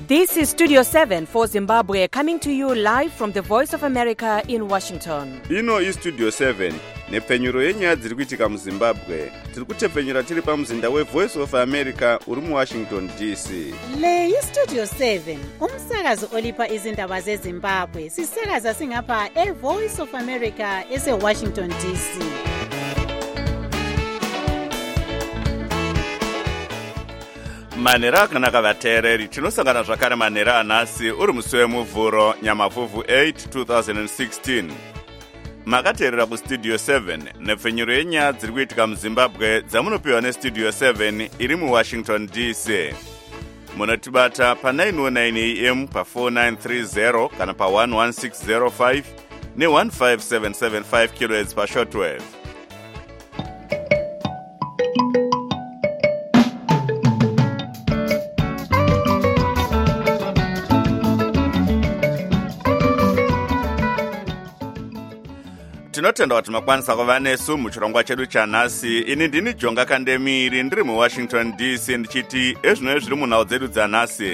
This is Studio 7 for Zimbabwe, coming to you live from the Voice of America in Washington. Ino is Studio 7, nepfenyuro yenyaya dziri kuitika muZimbabwe. Tiri kutepfenyura tiri pamuzinda weVoice of America uri muWashington DC. Le iStudio 7, umsakazo olipa izindaba zeZimbabwe. Sisakaza singapha eVoice of America eseWashington DC. Manera akanaka vateereri, tinosangana zvakare manera anhasi uri musi wemuvhuro nyamavhuvhu 8 2016. Makateerera kuStudio 7 nepfenyuro yenyaya dziri kuitika muZimbabwe dzamunopiwa neStudio 7 iri muWashington DC. Munotibata pa909 AM pa4930 kana pa11605 ne15775 kHz pashortwave. Tinotenda kuti makwanisa kuva nesu muchirongwa chedu chanhasi. Ini ndini Jonga Kandemiri ndiri muWashington DC ndichiti ezvinova zviri munhau dzedu dzanhasi.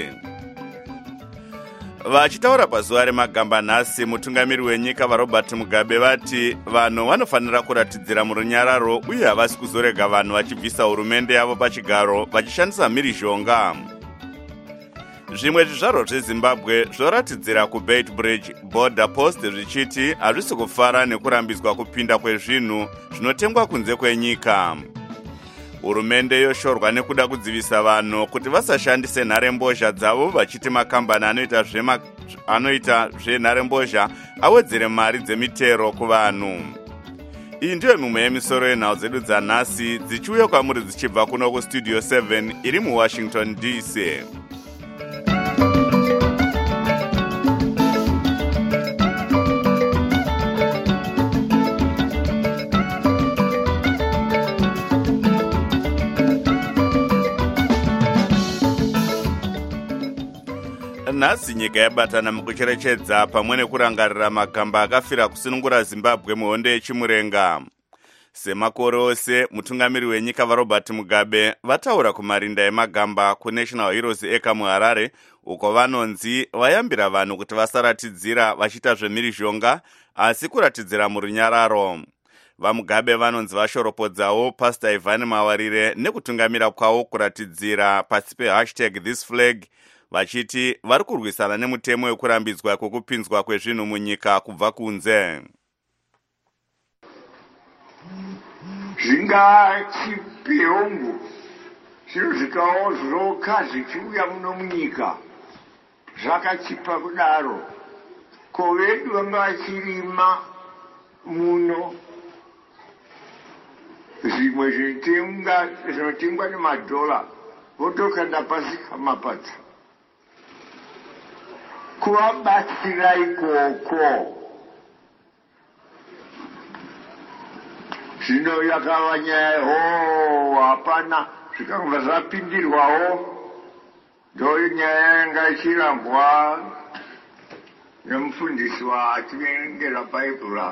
Vachitaura pazuva remagamba nhasi, mutungamiri wenyika vaRobert Mugabe vati vanhu vanofanira kuratidzira murunyararo uye havasi kuzorega vanhu vachibvisa hurumende yavo pachigaro vachishandisa mhirizhonga. Zvimwe zvizvarwa zveZimbabwe zvoratidzira kuBeit Bridge border post zvichiti hazvisi kufara nekurambidzwa kupinda kwezvinhu zvinotengwa kunze kwenyika. Hurumende yoshorwa nekuda kudzivisa vanhu kuti vasashandise nharembozha dzavo vachiti makambani anoita zvenharembozha awedzere mari dzemitero kuvanhu. Iyi ndiyo mimwe yemisoro yenhau dzedu dzanhasi dzichiuya kwamuri dzichibva kuno kuStudio 7 iri muWashington DC. Nhasi nyika yabatana mukucherechedza pamwe nekurangarira magamba akafira kusunungura Zimbabwe muhondo yechimurenga. Semakore ose, mutungamiri wenyika vaRobert Mugabe vataura kumarinda emagamba kuNational Heroes Eka muHarare, uko vanonzi vayambira vanhu kuti vasaratidzira vachiita zvemhirizhonga asi kuratidzira murunyararo. VaMugabe vanonzi vashoropodzawo Pastor Ivan Mawarire nekutungamira kwavo kuratidzira pasi #ThisFlag vachiti vari kurwisana nemutemo wekurambidzwa kwekupinzwa kwezvinhu munyika kubva kunze. Zvingachipirungu zvinhu zvoka zvichiuya muno munyika zvakachipa kudaro, ko vedu vanga vachirima muno zvimwe zvinotengwa nemadhola votokanda pasi kamapadza kuvabatsira ikoko. Zvino yakava nyaya hapana zvikanga zvapindirwawo, ndo nyaya yanga ichirambwa nemufundisi wativengera bhaibhura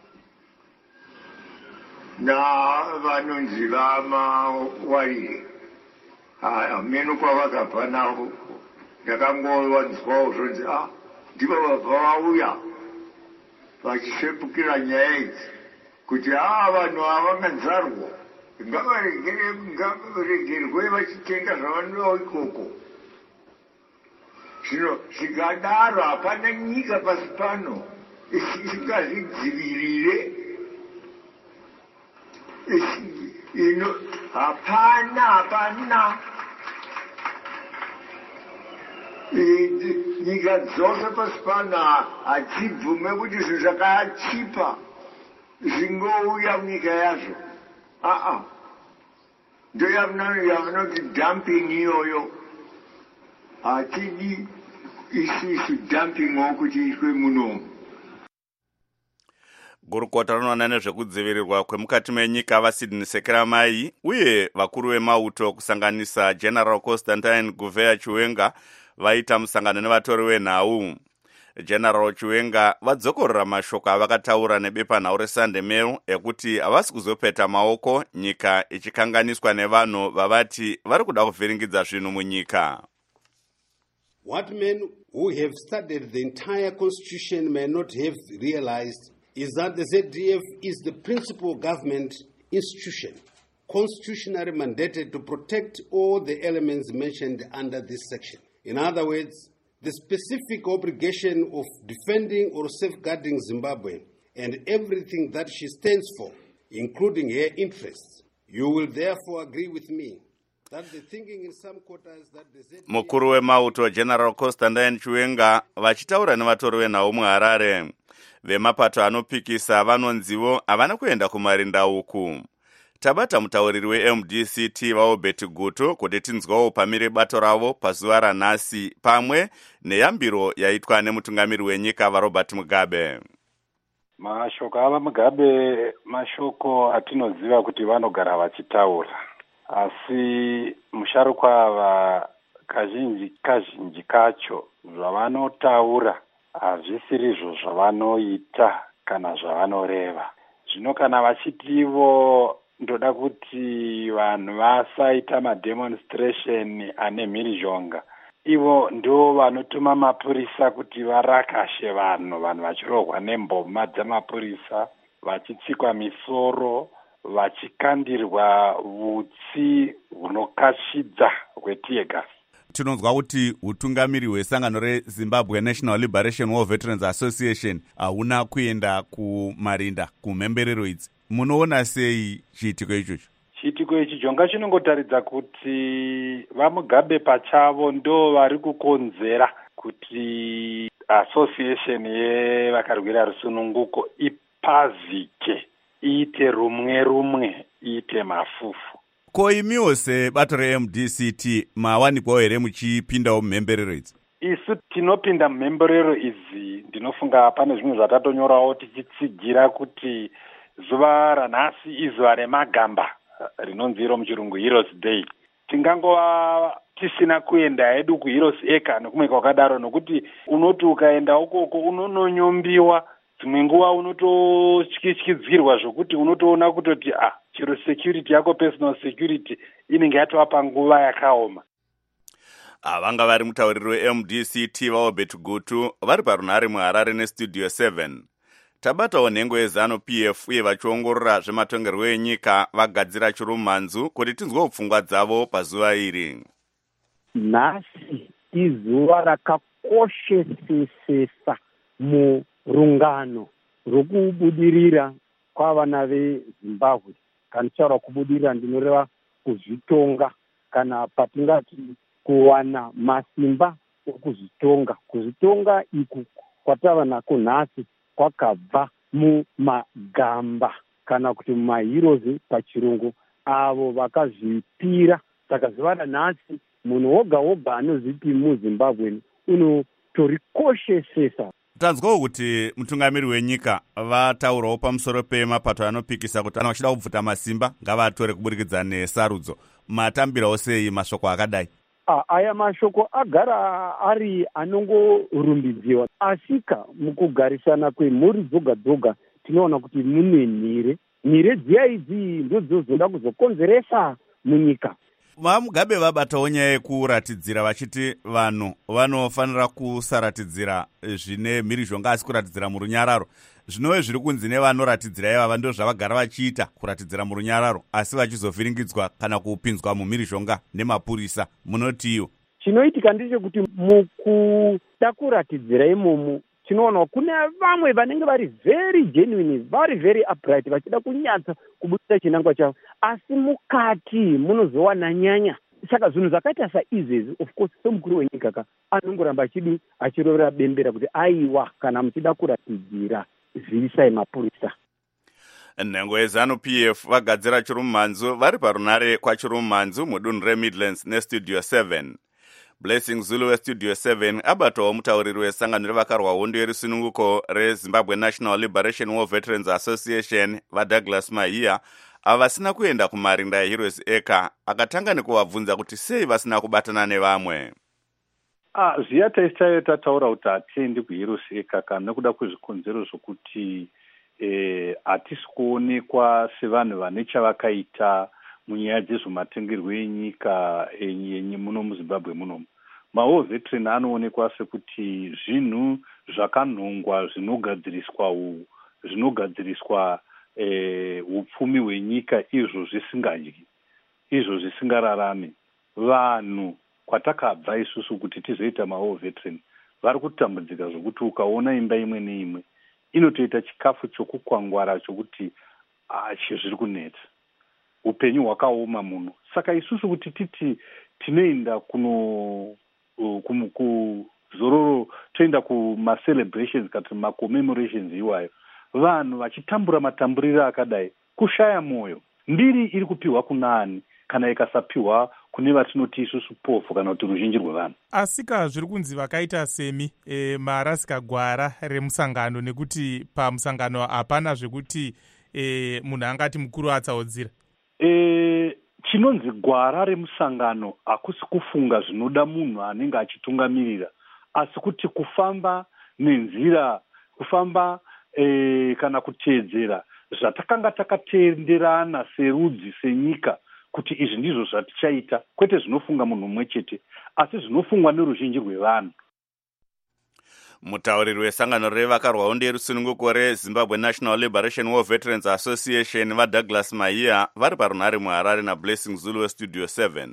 navanonzi vaMawarire. Meno kwavakabva navo ndakangowanzwawo zvonzi ndivo vabva vauya vachisvepukira nyaya idzi kuti vanhu havanganzarwa ngavaregerwe vachitenga zvavanodawo ikoko. Zvino zvikadaro hapana nyika pasi pano isingazvidzivirire. Hapana nyika dzose pasi pano hadzibvume kuti zvinhu zvakachipa zvingouya munyika yazvo. Ndo yavanoti dumping iyoyo. Hatidi isusu dumpingo kuti itwe muno. Gurukota rinoona nezvekudzivirirwa kwemukati menyika vaSydney Sekeramai uye vakuru vemauto kusanganisa General Constantine Guveya Chiwenga vaita musangano nevatori wenhau. General Chiwenga vadzokorora mashoko avakataura nebepanhau reSunday Mail ekuti havasi kuzopeta maoko nyika ichikanganiswa nevanhu vavati vari kuda kuvhiringidza zvinhu munyika. What men who have studied the entire constitution may not have realized is that the ZDF is the principal government institution, constitutionally mandated to protect all the elements mentioned under this section. In other words, the specific obligation of defending or safeguarding Zimbabwe and everything that she stands for, including her interests. You will therefore agree with me that the thinking in some quarters that the ZDF... Mukuru wemauto General Constantine Chiwenga vachitaura nevatori venhau muHarare. Vemapato anopikisa vanonzivo havana kuenda kumarinda uku. Tabata mutauriri weMDCT vaObert Guto kuti tinzwawo pamire bato ravo pazuva ranhasi pamwe neyambiro yaitwa nemutungamiri wenyika vaRobert Mugabe. Mashoko ava Mugabe mashoko atinoziva kuti vanogara vachitaura. Asi musharukwa ava kazhinji kacho zvavanotaura hazvisirizvo zvavanoita kana zvavanoreva. Zvino kana vachitivo ndoda kuti vanhu vasaita mademonstration ane mhirizhonga, ivo ndo vanotuma mapurisa kuti varakashe vanhu vachirohwa nemboma dzamapurisa, vachitsikwa misoro, vachikandirwa vutsi hunokashidza hwetiyegasi. Tinonzwa kuti utungamiri hwesangano reZimbabwe National Liberation War Veterans Association hauna kuenda kumarinda kumhemberero idzi. Munoona sei chiitiko ichocho? Chiitiko ichi jonga chinongotaridza kuti vaMugabe pachavo ndo vari kukonzera kuti association yevakarwira rusununguko ipazike, iite rumwe, iite mafufu. Ko imiwo sebato reMDCT mawanikwawo here muchipindawo mumhemberero idzi? Isu tinopinda mumhemberero idzi, ndinofunga pane zvimwe zvatatonyorawo tichitsigira kuti zuva ranhasi izuva remagamba rinonzi iro muchirungu Heroes Day. Tingangova tisina kuenda hedu kuHeroes Eka nokumwe kwakadaro, nokuti unoti ukaenda ukoko unononyombiwa, dzimwe nguva unototyidzirwa zvokuti unotoona kutoti chiro security yako, personal security inenge yatova panguva yakaoma. Vanga vari mutauriri weMDCT vaObert Guto vari parunhare muHarare neStudio 7. Tabatawo nhengo yeZANU-PF uye vachiongorora zvematongerwo enyika vagadzira chirumhanzu kuti tinzwewo pfungwa dzavo pazuva iri. Nhasi izuva rakakoshesesa murungano rwokubudirira kwavana veZimbabwe. Kana tichitaura kubudirira ndinoreva kuzvitonga, kana patingati kuwana masimba okuzvitonga. Kuzvitonga iku kwatava nako nhasi kwakabva mumagamba kana kuti mumaheroes pachirungu avo vakazvipira. Saka zuva ranhasi munhu woga anozipi muZimbabwe unotorikoshesesa. Tanzwawo kuti mutungamiri wenyika vataurawo pamusoro pemapato anopikisa kuti kana vachida kubvuta masimba ngavatore kuburikidza nesarudzo. Matambirawo sei mashoko akadai? Aya mashoko agara ari anongorumbidziwa, asika mukugarisana kwemhuri dzoga tinoona kuti mune nhire dziya idzi ndidzo dzoda kuzokonzeresa munyika. VaMugabe vabatawo nyaya yekuratidzira vachiti vanhu vanofanira kusaratidzira zvine mhirizhonga asi kuratidzira murunyararo. Zvinove zviri kunzi nevanoratidzira ivava ndo zvavagara vachiita, kuratidzira murunyararo asi vachizovhiringidzwa kana kupinzwa mumhirizhonga nemapurisa. Munotiyo chinoitika ndechekuti mukuda kuratidzira imomo tinoona kune vamwe vanenge vari very genuine, vari very upright, vachida kunyatsa kubudisa chinangwa chavo, asi mukati munozowana nyanya. Saka zvinhu zvakaita saizvezi, of course somukuru wenyika anongoramba achirovera bembera kuti aiwa kana muchida kuratidzira zvisai mapurisa. Nhengo yeZANU-PF vagadzira chirumhanzu vari parunhare kwachirumhanzu mudunhu reMidlands neStudio 7. Blessing Zulu weStudio 7 abatawo mutauriri wesangano revakarwa hondo yerusununguko reZimbabwe National Liberation War Veterans Association vaDouglas Mahia avasina kuenda kumarinda eHeroes Eka, akatanga nekuvabvunza kuti sei vasina kubatana nevamwe. Zviya taisitayo tataura kuti hatiendi kuHeroes Eka kana nekuda kwezvikonzero zvokuti hatisi kuonekwa sevanhu vane chavakaita munyaya dzezvematongerwo enyika muno muZimbabwe munomu. mawo veteran anoonekwa sekuti zvinhu zvakanhongwa zvinogadziriswa upfumi hwenyika izvo zvisingadyi, izvo zvisingararame. Vanhu kwatakabva isusu kuti tizoita mawo veteran vari kutambudzika zvokuti ukaona imba imwe neimwe inotoita chikafu chokukwangwara chokuti zviri kunetsa, upenyu hwakaoma muno. Saka isusu kuti titi tinoenda kuzororo, toenda kumacelebrations kana macommemorations iwayo, vanhu vachitambura matamburiro akadai, kushaya mwoyo. Mbiri iri kupiwa kunani kana ikasapiwa kune vatinoti isusu pofu kana kuti ruzhinji rwevanhu. Asika zviri kunzi vakaita semi marasika gwara remusangano, nekuti pamusangano hapana zvekuti munhu angati mukuru atsaudzira. Chinonzi gwara remusangano hakusi kufunga zvinoda munhu anenge achitungamirira, asi kuti kufamba nenzira, kufamba kana kuteedzera zvatakanga takatenderana serudzi, senyika, kuti izvi ndizvo zvatichaita, kwete zvinofunga munhu mumwe chete, asi zvinofungwa neruzhinji rwevanhu. Mutauriri wesangano revakarwawo nderusununguko reZimbabwe National Liberation War Veterans Association vaDouglas Mahia vari parunhare muHarare naBlessing Zulu weStudio 7.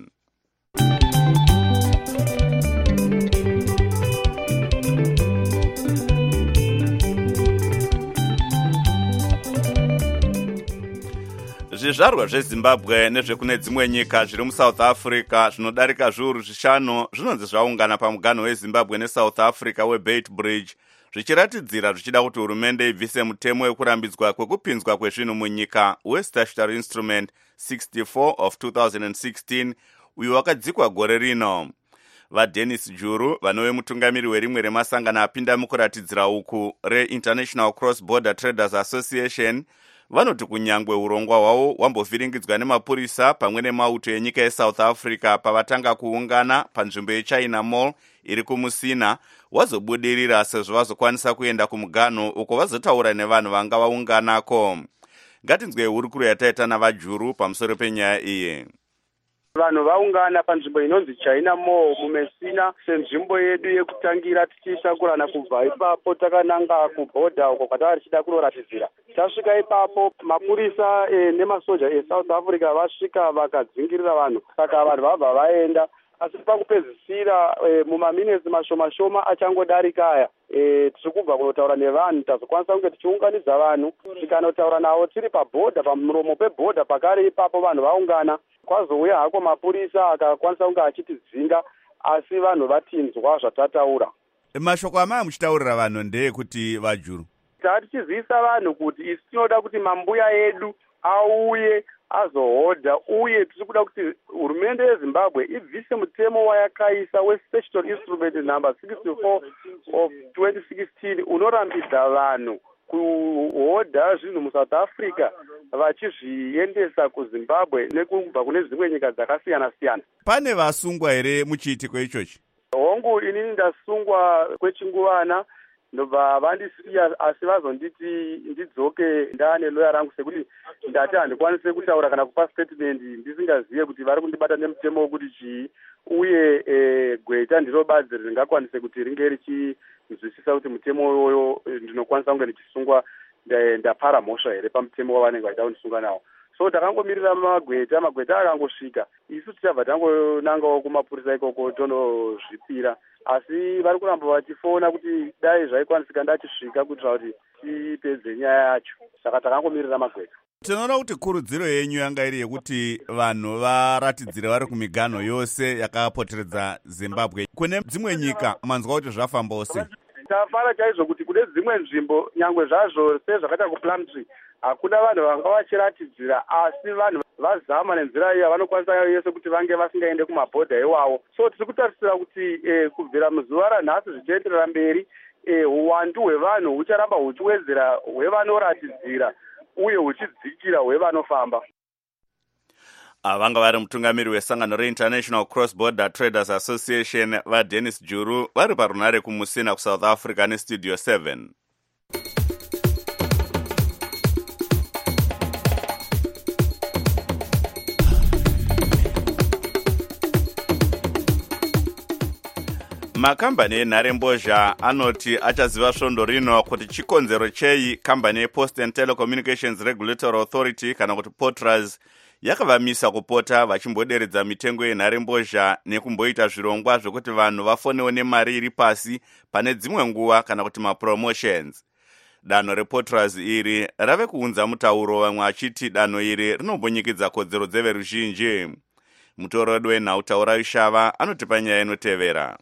Zvizvarwa zveZimbabwe nezvekune dzimwe nyika zviri muSouth Africa zvinodarika zviuru 5 zvinonzi zvaungana pamuganho weZimbabwe neSouth Africa weBeit Bridge, zvichiratidzira zvichida kuti hurumende ibvise mutemo wekurambidzwa kwekupinzwa kwezvinhu munyika weStatutory Instrument 64 of 2016 uyo wakadzikwa gore rino. VaDennis Juru, vanove mutungamiri werimwe remasangano apinda mukuratidzira uku reInternational Cross Border Traders Association, vanoti kunyangwe urongwa hwavo hwambovhiringidzwa nemapurisa pamwe nemauto enyika yeSouth Africa pavatanga kuungana panzvimbo yeChina Mall iri kuMusina, wazobudirira sezvo vazokwanisa kuenda kumuganho uko vazotaura nevanhu vanga vaunganako. Ngatinzwe hurukuro yataita navaJuru pamusoro penyaya iyi. Vanhu vaungana panzvimbo inonzi China Mall muMessina senzvimbo yedu yekutangira, tichitakurana kubva ipapo takananga kubhodha uko kwatava tichida kunoratidzira. Tasvika ipapo mapurisa nemasoja eSouth Africa vasvika vakadzingirira vanhu, saka vanhu vabva vaenda. Asi pakupedzisira mumaminitsi mashoma achangodarika aya, tiri kubva kunotaura nevanhu, tazokwanisa kunge tichiunganidza vanhu tikanotaura navo tiri pabhodha, pamuromo pebhodha pakare ipapo vanhu vaungana. Kwazouya hako mapurisa akakwanisa kunge achitidzinga, asi vanhu vatinzwa zvatataura. Mashoko amaya muchitaurira vanhu ndeyekuti vaJuru, tichizivisa vanhu kuti isi tinoda kuti mambuya edu auye azohodha, uye tiri kuda kuti hurumende yeZimbabwe ibvise mutemo wayakaisa weStatutory Instrument number 64 of 2016 unorambidza vanhu kuhodha zvinhu muSouth Africa vachizviendesa kuZimbabwe nekubva kune dzimwe nyika dzakasiyana siyana. Pane vasungwa here muchiitiko ichochi? Hongu inini ndasungwa kwechinguvana, ndobva vandisiya, asi vazonditi ndidzoke ndane loya rangu sekuti ndati handikwanise kutaura kana kupa statement ndisingazive kuti vari kundibata nemutemo wekuti chii, uye gweta ndiro badzi ringakwanise kuti ringe richinzwisisa kuti mutemo iwoyo ndinokwanisa kunge ndichisungwa ndapara mhosva here pamutemo wavanenge vachida kundisunga nawo. So takangomirira magweta akangosvika, isu tichabva tangonangawo kumapurisa ikoko tonozvipira, asi vari kuramba vachifona kuti dai zvaikwanisika ndachisvika kuitira kuti tipedze nyaya yacho, saka takangomirira magweta. Tinoona kuti kurudziro yenyu yanga iri yekuti vanhu varatidzire vari kumiganho yose yakapoteredza Zimbabwe. Kune dzimwe nyika manzwa kuti zvafambawo sei? Tafara chaizvo kuti kune dzimwe nzvimbo nyangwe zvazvo sezvakaita kuPlumtree hakuna vanhu vanga vachiratidzira, asi vanhu vazama nenzira iyi vanokwanisa yese kuti vange vasingaende kumabhodha iwawo. So tiri kutarisira kuti kubvira muzuva ranhasi zvichienderera mberi, uwandu hwevanhu hucharamba huchiwedzera hwevanoratidzira uye huchidzikira hwevanofamba. Vanga vari mutungamiri wesangano reInternational Cross Border Traders Association vaDennis Juru vari parunhare kuMusina kuSouth Africa neStudio 7. makambani enharembozha anoti achaziva svondo rino kuti chikonzero chei kambani yepost and telecommunications regulatory authority kana kuti potras yakavamisa kupota vachimboderedza mitengo yenharembozha nekumboita zvirongwa zvokuti vanhu vafonewo nemari iri pasi pane dzimwe nguva kana kuti mapromotions. Danho repotras iri rave kuunza mutauro, vamwe achiti danho iri rinombonyikidza kodzero dzeveruzhinji. Mutorodwe wenhautaura Rushava anoti panyaya inotevera.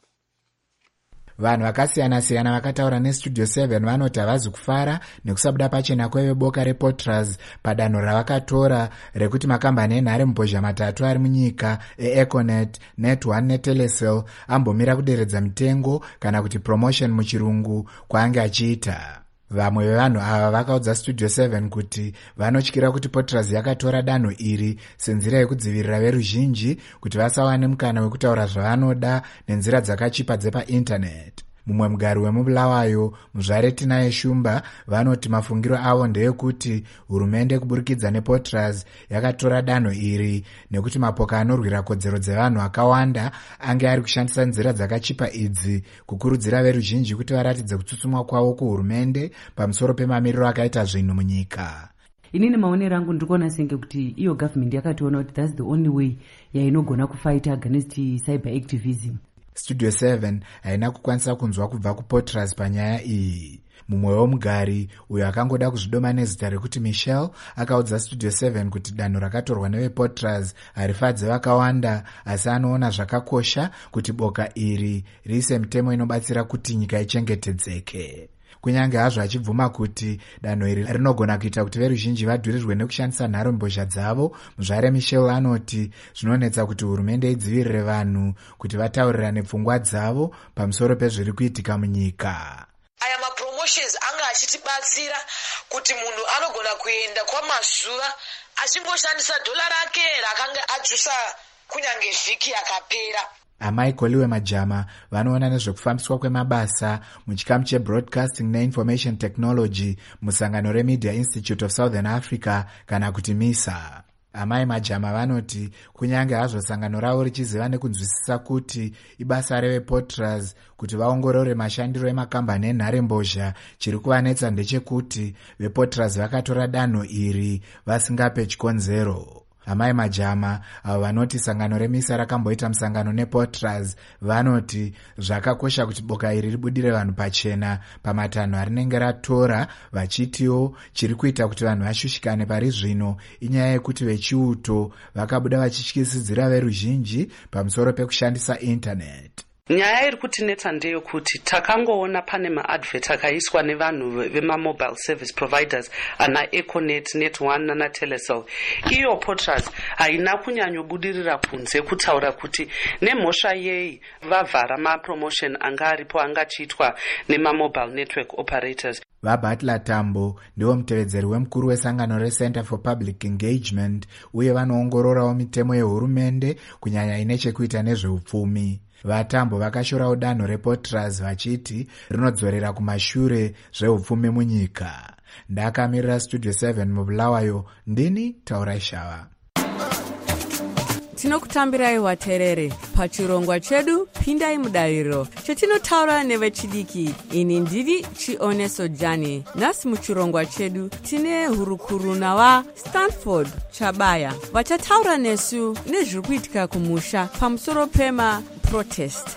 Vanhu vakasiyana-siyana vakataura nestudio 7 vanoti havazi kufara nekusabuda pachena kweveboka repotras padanho ravakatora rekuti makambani enharembozha matatu ari munyika eEconet, Net1 neTelecel ambomira kuderedza mitengo kana kuti promotion muchirungu kwaange achiita. Vamwe vevanhu ava vakaudza studio 7 kuti vanotyira kuti potras yakatora danho iri senzira yekudzivirira veruzhinji kuti vasawane mukana wekutaura zvavanoda nenzira dzakachipa dzepaindaneti. Mumwe mugari wemubulawayo muzvare Tinaye Shumba vanoti mafungiro avo ndeyekuti hurumende kuburikidza nepotras yakatora danho iri nekuti mapoka anorwira kodzero dzevanhu akawanda ange ari kushandisa nzira dzakachipa idzi kukurudzira veruzhinji kuti varatidze kutsutsumwa kwavo kuhurumende pamusoro pemamiriro akaita zvinhu munyika. Inini maonero angu ndikuona senge kuti iyo government yakationa kuti that's the only way yainogona kufight against cyber activism. Studio 7 haina kukwanisa kunzwa kubva kupotras panyaya iyi. Mumwe womugari uyo akangoda kuzvidoma nezita rekuti Michelle akaudza Studio 7 kuti danho rakatorwa nevepotras harifadze vakawanda, asi anoona zvakakosha kuti boka iri riise mitemo inobatsira kuti nyika ichengetedzeke. Kunyange hazvo achibvuma kuti danho iri rinogona kuita kuti veruzhinji vadhurirwe nekushandisa nharembozha dzavo, muzvare Michelle anoti zvinonetsa kuti hurumende idzivirire vanhu kuti vataurirane pfungwa dzavo pamusoro pezviri kuitika munyika. Aya mapromotions anga achitibatsira kuti munhu anogona kuenda kwamazuva achingoshandisa dhola rake rakanga adzusa kunyange vhiki yakapera. Amai Koliwe Majama vanoona nezvekufambiswa kwemabasa muchikamu cheBroadcasting neInformation Technology musangano reMedia Institute of Southern Africa kana kuti MISA. Amai Majama vanoti kunyange hazvo sangano ravo richiziva nekunzwisisa kuti ibasa revepotras kuti vaongorore mashandiro emakambani enharembozha, chiri kuvanetsa ndechekuti vepotras vakatora danho iri vasingape chikonzero. Amai Majama avo vanoti sangano remisa rakamboita musangano nepotras vanoti zvakakosha kuti boka iri ribudire vanhu pachena pamatanho arinenge ratora, vachitiwo chiri kuita kuti vanhu vashushikane pari zvino inyaya yekuti vechiuto vakabuda vachityisidzira veruzhinji pamusoro pekushandisa indaneti. Nyaya iri kutinetsa ndeyekuti takangoona pane maadvert akaiswa nevanhu vemamobile service providers ana Econet, Net1 nana Telecel. Iyo potras haina kunyanyobudirira kunze kutaura kuti nemhosva yei vavhara mapromotion anga aripo angachiitwa nemamobile network operators. VaButler Tambo ndiwo mutevedzeri wemukuru wesangano reCenter for Public Engagement uye vanoongororawo mitemo yehurumende kunyanya ine chekuita nezveupfumi. Vatambo vakashorawo danho repotras vachiti rinodzorera kumashure zveupfumi munyika. Ndakamirira Studio 7 mubulawayo, ndini Taura Shava. Tinokutambirai waterere pachirongwa chedu pindai mudariro chetinotaura nevechidiki. Ini ndiri Chioneso Jani. Nhasi muchirongwa chedu tine hurukuru nava Stanford Chabaya vachataura nesu nezviri kuitika kumusha pamusoro pema protest.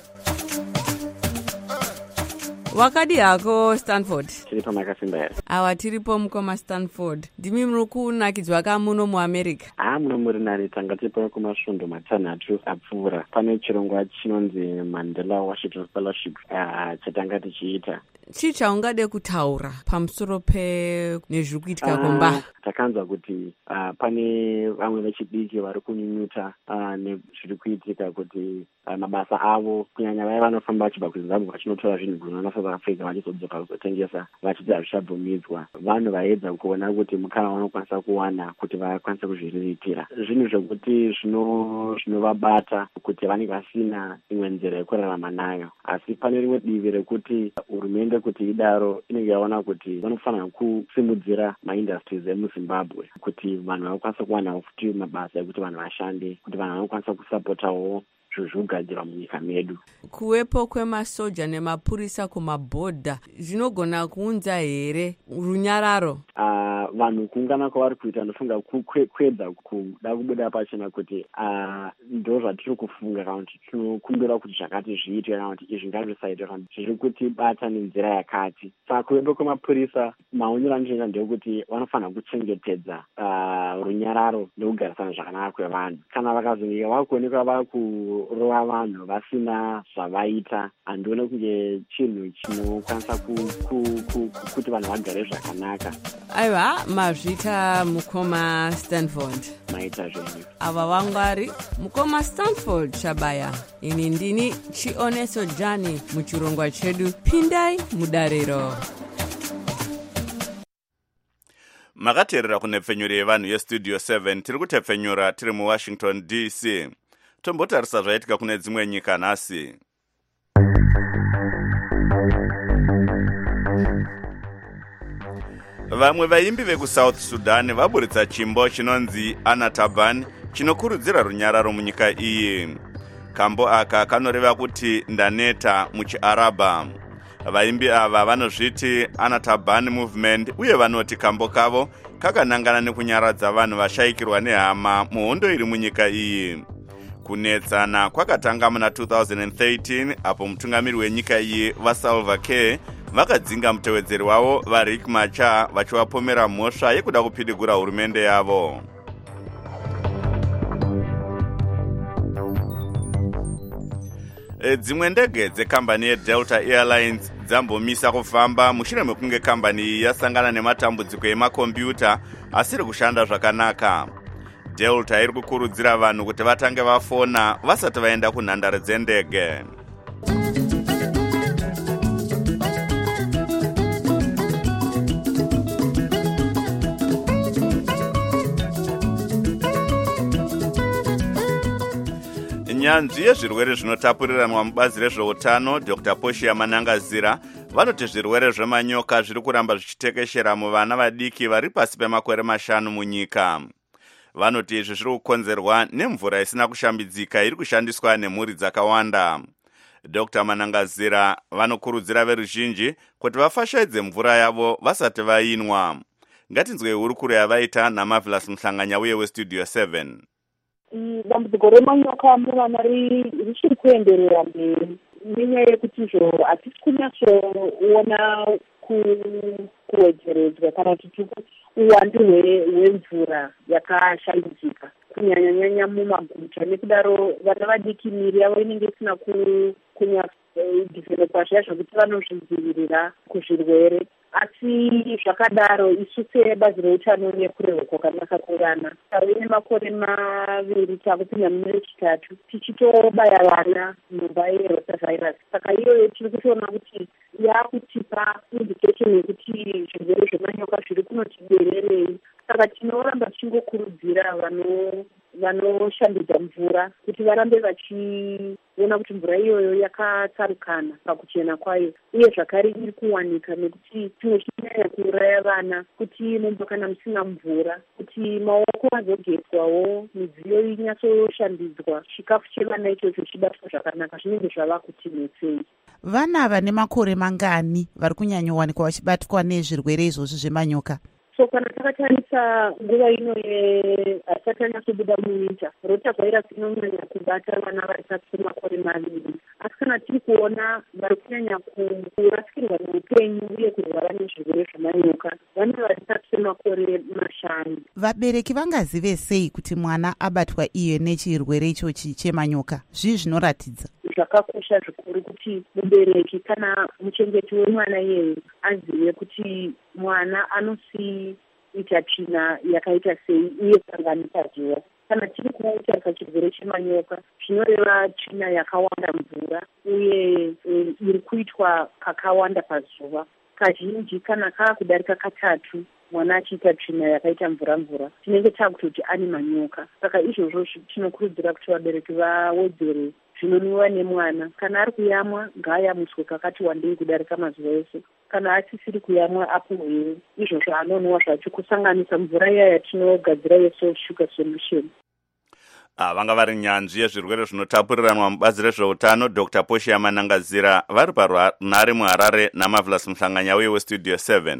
Wakadi hako Stanford? Tiripo makasimba here. Awa tiripo mukoma Stanford. Ndimi muri kunakidzwa kamuno muAmerica? Muno muri nani tanga tiripo kumasvondo matanhatu apfuura. Pane chirongwa chinonzi Mandela Washington Fellowship chatanga tichiita. Chii chaungade kutaura pamusoro nezviri kuitika kumba? Takanzwa kuti pane vamwe vechidiki vari kunyunyuta nezviri kuitika kuti mabasa avo kunyanya vaya vanofamba vachibva kuZimbabwe vachinotora zvinhu kubva naSouth Africa vachizodzoka kuzotengesa vachiti hazvichabvumidzwa. Vanhu vaedza kuona kuti mukana vanokwanisa kuwana kuti vakwanise kuzviriritira zvinhu zvekuti zvinovabata kuti vanenge vasina imwe nzira yekurarama nayo. Asi pane rimwe divi rekuti hurumende kuti idaro inenge yaona kuti vanofanira kusimudzira maindustries emuZimbabwe kuti vanhu vakwanisa kuwana futi mabasa ekuti vanhu vashande, kuti vanhu vanokwanisa kusapotawo zvogadzirwa munyika medu. Kuwepo kwemasoja nemapurisa kumabhodha zvinogona kuunza here runyararo? Vanhu kuungana kwavari kuita ndofunga kwedza kuda kubuda pachena kuti ndo zvatiri kufunga kana kuti tinokumbira kuti zvakati zviitwe kana kuti izvi ngazvisaitwe kana zviri kuti bata nenzira yakati. Saka kuwepo kwemapurisa maonero andichena ndeyekuti vanofanira kuchengetedza runyararo nekugarisana zvakanaka kwevanhu. Kana vakazonge vakuonekwa vakurova vanhu vasina zvavaita, handione kunge chinhu chinokwanisa kuti vanhu vagare zvakanaka. Aiwa, mazvita mukoma Stanford. Maita zvenyu. Ava vangwari mukoma Stanford Shabaya. Ini ndini Chioneso Jani muchirongwa chedu Pindai Mudariro. Makateerera kunepfenyuro yevanhu yestudio 7 tiri kutepfenyura tiri muWashington DC. Tombotarisa zvaitika kune dzimwe nyika nhasi. Vamwe vaimbi vekuSouth Sudan vaburitsa chimbo chinonzi Anataban chinokurudzira runyararo munyika iyi. Kambo aka kanoreva kuti ndaneta muchiArabha. Vaimbi ava vanozviti Anataban Movement uye vanoti kambo kavo kakanangana nekunyaradza vanhu vashaikirwa nehama muhondo iri munyika iyi. Kunetsana kwakatanga muna 2013 apo mutungamiri wenyika iyi vaSalva Kiir vakadzinga mutevedzeri wavo vaRiek Machar vachivapomera mhosva yekuda kupidigura hurumende yavo. Dzimwe ndege dzekambani yeDelta Airlines dzambomisa kufamba mushure mekunge kambani iyi yasangana nematambudziko emakombiyuta asiri kushanda zvakanaka. Delta iri kukurudzira vanhu kuti vatange vafona vasati vaenda kunhandare dzendege. Nyanzvi yezvirwere zvinotapuriranwa mubazi rezveutano Dr. Poshia Manangazira vanoti zvirwere zvemanyoka zviri kuramba zvichitekeshera muvana vadiki vari pasi pemakore 5 munyika. Vanoti izvi zviri kukonzerwa nemvura isina kushambidzika iri kushandiswa nemhuri dzakawanda. Dr. Manangazira vanokurudzira veruzhinji kuti vafashaidze mvura yavo vasati vainwa. Ngatinzwe hurukuro yavaita naMarvelous Mhlanganya uye westudio 7. Dambudziko remanyoka muvana richiri kuenderera mberi nenyaya yekuti zvo hatisi kunyatsoona kuwedzeredzwa kana kuti uwandu hwemvura yakashambidzika kunyanyanyanya mumaguta. Nekudaro vana vadiki miri yavo inenge isina kunyatsodevelopa zviya zvokuti vanozvidzivirira kuzvirwere. Asi zvakadaro isu sebazi reutano nekurehoko kanaka kuvana ine makore 2 takupinda mune rechitatu tichitobaya vana nhomba yerotavirus. Saka iyoyo tiri kutoona kuti yakutipa indication yekuti zvirwere zvemanyoka zviri kunotibererei. Saka tinoramba tichingokurudzira vanoshambidza mvura kuti varambe vachiona kuti mvura iyoyo yakatsarukana pakuchena kwayo, uye zvakare iri kuwanika nekuti chimwe chinyanya kuuraya vana kuti momba kana musina mvura, kuti maoko azogezwawo, midziyo inyatsoshambidzwa, chikafu chevana ichocho chibatwa zvakanaka, zvinenge zvava kuti netsei. Vana vane makore mangani vari kunyanyowanikwa vachibatwa nezvirwere izvozvi zvemanyoka? So kana takatarisa nguva ino hatisati tanyatsobuda muwinter, rotavirus inonyanya kubata vana vari pasi pemakore 2. Asi kana tiri kuona vari kunyanya kurasikirwa neupenyu uye kurwara nezvirwere zvemanyoka vana vari pasi pemakore 5. Vabereki vangazive sei kuti mwana abatwa iye nechirwere ichochi chemanyoka? Zvii zvinoratidza? Zvakakosha zvikuru kuti mubereki kana muchengeti wemwana iyeye azive kuti mwana anosiita tsvina yakaita sei uye sanganisaziva. Kana tiri kutarisa chirwere chemanyoka zvinoreva tsvina yakawanda mvura uye iri kuitwa kakawanda pazuva. Kazhinji kana kaakudarika 3 mwana achiita tsvina yakaita mvura tinenge taakutoti ane manyoka. Saka izvozvo tinokurudzira kuti vabereki vawedzere zvinonwiwa nemwana. Kana ari kuyamwa ngaayamuswe kakati wandei kudarika mazuva ese. Kana asisiri kuyamwa apuhwewo izvozvo anonwa zvacho kusanganisa mvura iya yatinogadzira yeSalt Sugar Solution. vanga vari nyanzvi yezvirwere zvinotapuriranwa mubazi rezveutano Dr. Poshia Manangazira vari parunare muHarare naMarvelous Mhlanganya uye weStudio 7.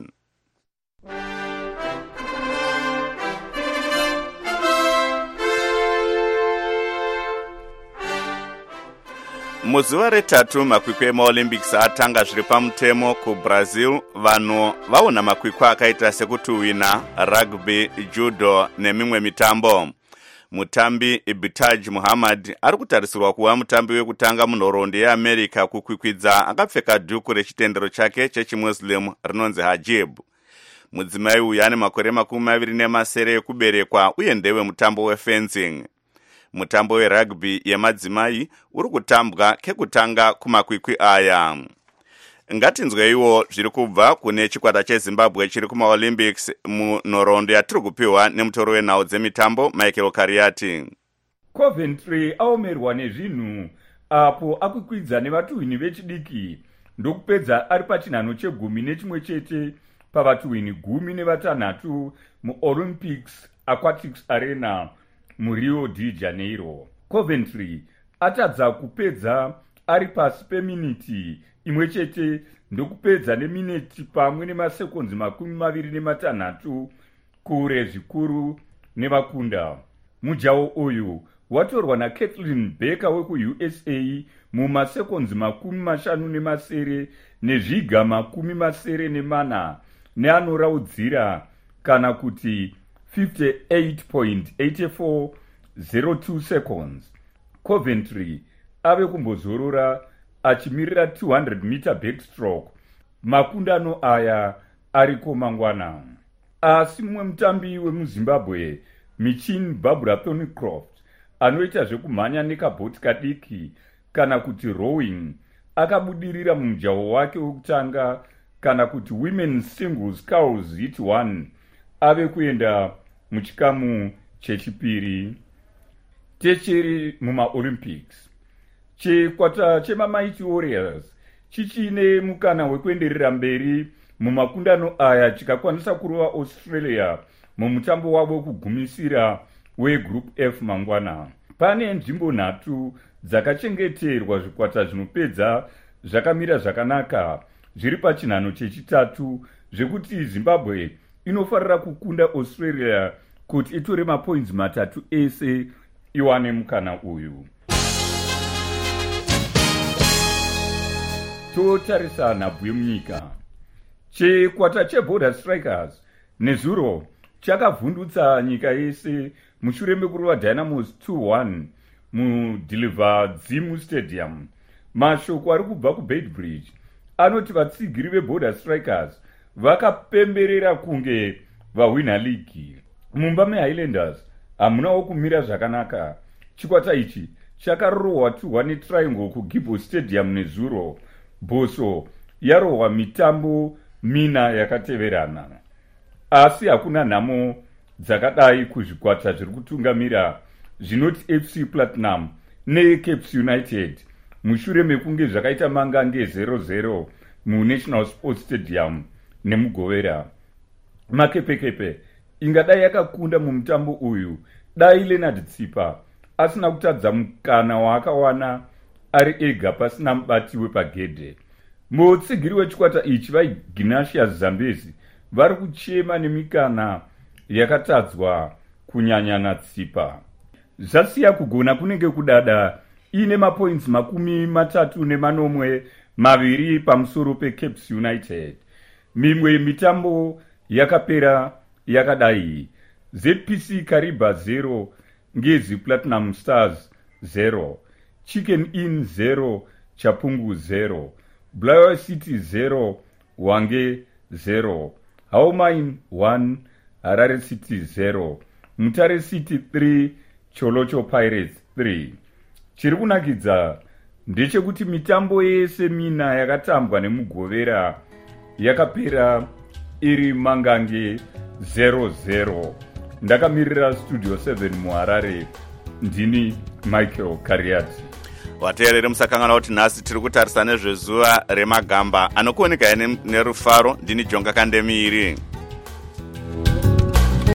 Muzuva retatu makwikwi emaolympics atanga zviri pamutemo kuBrazil. Vanhu vaona makwikwi akaita sekutuhwina, rugby, judo nemimwe mitambo. Mutambi Ibitaj Muhammad ari kutarisirwa kuva mutambi wekutanga munhoroondo yeAmerica kukwikwidza akapfeka dhuku rechitendero chake chechimuslim rinonzi hajib. Mudzimai uyu ane makore 27 ekuberekwa uye ndewe mutambo wefencing. Mutambo werugby yemadzimai uri kutambwa kekutanga kumakwikwi aya. Ngatinzweiwo zviri kubva kune chikwata cheZimbabwe chiri kumaolympics munhoroondo yatiri kupiwa nemutori wenhau dzemitambo Michael Kariati. Coventry aomerwa nezvinhu apo akwikwidza nevatuhwini vechidiki ndokupedza ari pachinhano che11 chete pavatuhwini 16 muOlympics Aquatics Arena muRio de Janeiro. Coventry atadza kupedza ari pasi peminiti imwe chete ndokupedza neminiti pamwe nemasekonzi 26 kure zvikuru nevakunda. Mujawo uyu watorwa naKathleen Becker wekuUSA mumasekonzi 57 nezviga 74 neanoraudzira kana kuti 58.8402 seconds. Coventry ave kumbozorora achimirira 200 meter backstroke. Makundano aya ariko mangwana. Asi mumwe mutambi wemuZimbabwe Michin Barbara Thornycroft anoita zvekumhanya nekabhoti kadiki kana kuti rowing akabudirira mumujaho wake wekutanga kana kuti women's singles sculls hit 1 ave kuenda muchikamu chechipiri. Techeri mumaolympics chikwata chemaMighty Warriors chichine mukana wekuenderera mberi mumakundano aya chikakwanisa kurova Australia mumutambo wavo wekugumisira weGroup F mangwana. Pane nzvimbo 3 dzakachengeterwa zvikwata zvinopedza zvakamira zvakanaka zviri pachinhano chechitatu zvekuti Zimbabwe inofarira kukunda Australia kuti itore mapoints 3 ese iwane mukana uyu. Totarisa nhabvu yemunyika. Chikwata cheBorder Strikers nezuro chakavhundutsa nyika yese mushure mekurova Dynamos 2-1 muDeliver Dzimu Stadium. Mashoko ari kubva kuBeitbridge anoti vatsigiri veBorder Strikers vakapemberera kunge vahwina ligi. Mumba meHighlanders hamunawo kumira zvakanaka. Chikwata ichi chakarohwa 2-1 neTriangle kuGibbo Stadium nezuro. Boso yarohwa mitambo 4 yakateverana. Asi hakuna nhamo dzakadai kuzvikwata zviri kutungamira zvinoti FC Platinum neCapes United mushure mekunge zvakaita mangange 0-0 muNational Sports Stadium nemuGovera. Makepekepe ingadai yakakunda mumutambo uyu dai Leonard Tsipa asina kutadza mukana waakawana ari ega pasina mubati wepagedhe. Mutsigiri wechikwata ichi vaIgnatius Zambezi vari kuchema nemikana yakatadzwa kunyanya naTsipa. Zvasiya kugona kunenge kudada ine mapoints 32 pamusoro peCapes United. Mimwe mitambo yakapera yakadai: ZPC Kariba 0 Ngezi Platinum Stars 0, Chicken Inn 0 Chapungu 0, Bulawayo City 0 Hwange 0, Haumain 1 Harare City 0, Mutare City 3 Cholocho Pirates 3. Chiri kunakidza ndechekuti mitambo yese 4 yakatambwa nemuGovera yakapera iri mangange 0-0. Ndakamirira Studio 7 muHarare, ndini Michael Kariati. Vateereri musakangana kuti nhasi tiri kutarisa nezvezuva remagamba anokuoneka nerufaro. Ndini Jonga Kandemiiri.